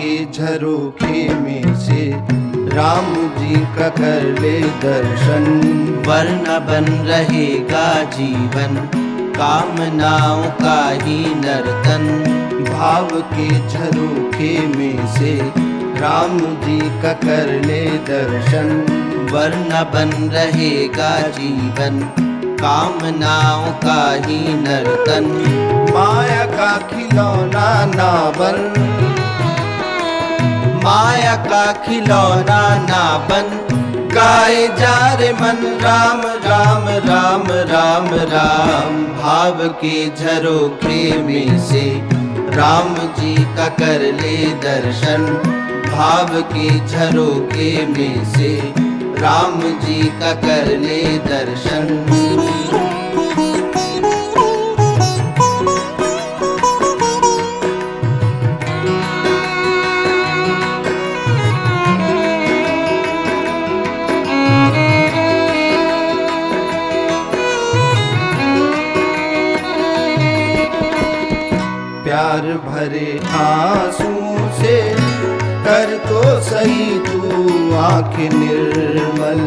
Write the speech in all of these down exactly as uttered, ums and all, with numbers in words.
के झरोखे में से राम जी का कर ले दर्शन। वरना बन रहेगा जीवन कामनाओं का ही नर्तन। भाव के झरोखे में से राम जी का कर ले दर्शन। वरना बन रहेगा जीवन कामनाओं का ही नर्तन। माया का खिलौना ना बन, माया का खिलौना ना बन। गाए जा रे मन राम राम राम राम राम। भाव के झरोखे में से राम जी का कर ले दर्शन। भाव के झरोखे में से राम जी का कर ले दर्शन। प्यार भरे आंसू से कर तो सही तू आँख निर्मल।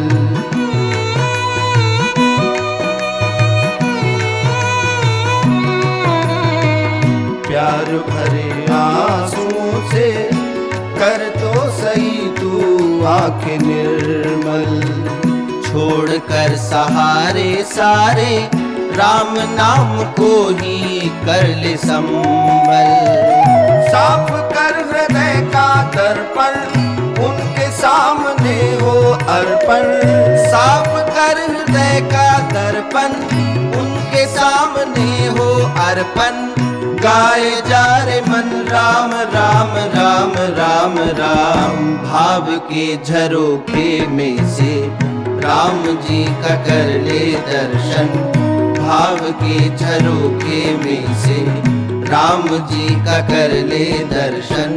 प्यार भरे आंसू से कर तो सही तू आँख निर्मल। छोड़कर सहारे सारे राम नाम को ही कर ले संबल। साफ कर हृदय का दर्पण उनके सामने हो अर्पण। साफ कर हृदय का दर्पण उनके सामने हो अर्पण। गाए जा रे मन राम राम राम राम राम। भाव के झरोखे में से राम जी का कर ले दर्शन। भाव के झरोखे में से राम जी का कर ले दर्शन।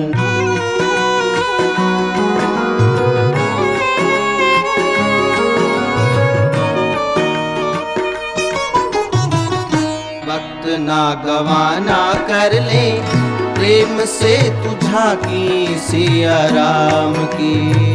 वक्त ना गवाना कर ले प्रेम से तू झांकी सिया राम की।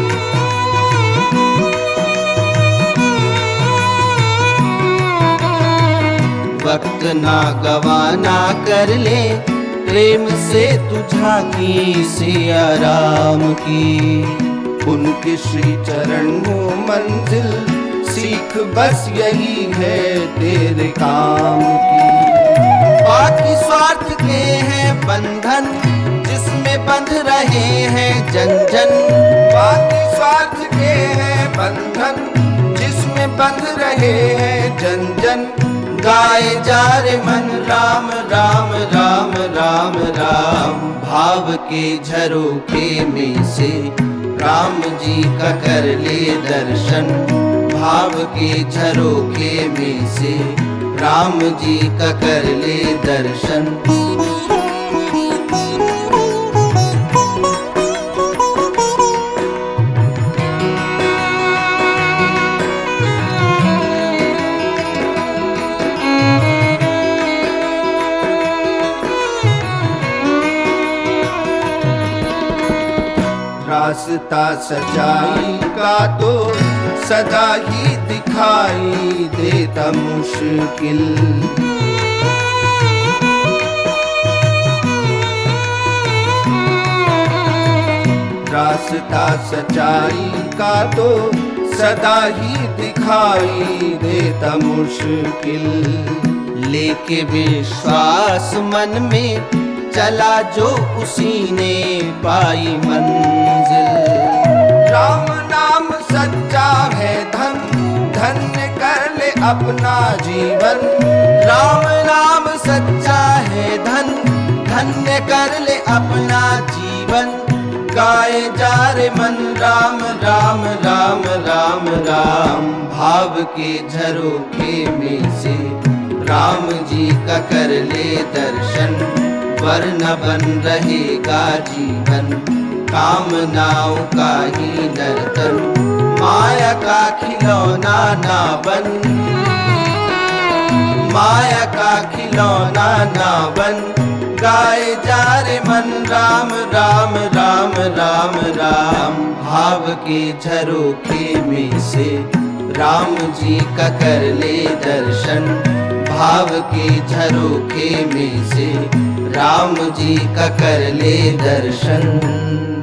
वक्त ना गवाना कर ले प्रेम से तू झांकी सिया राम की। उनके श्री चरण हो मंजिल सीख बस यही है तेरे काम की। बाकी स्वार्थ के हैं बंधन जिसमें बंध रहे हैं जन जन। बाकी स्वार्थ के हैं बंधन जिसमें बंध रहे हैं जन जन। गाए जा रे मन राम राम राम राम राम। भाव के झरोखे में से राम जी का कर ले दर्शन। भाव के झरोखे में से राम जी का कर ले दर्शन। रास्ता सच्चाई का तो सदा ही दिखाई देता मुश्किल। रास्ता सच्चाई का तो सदा ही दिखाई देता मुश्किल। लेके विश्वास मन में चला जो उसी ने पाई मंजिल। राम नाम सच्चा है धन धन्य कर ले अपना जीवन। राम नाम सच्चा है धन धन्य कर ले अपना जीवन। गाए जा रे मन राम राम राम राम राम। भाव के झरोखे में से राम जी का कर ले दर्शन। वरना बन रहेगा जीवन कामनाओं का ही नर्तन। माया का खिलौना ना बन, माया का खिलौना ना बन। गाए जा रे मन राम राम राम राम राम। भाव के झरोखे में से राम जी का कर ले दर्शन, भाव के झरोखे में से राम जी का कर ले दर्शन।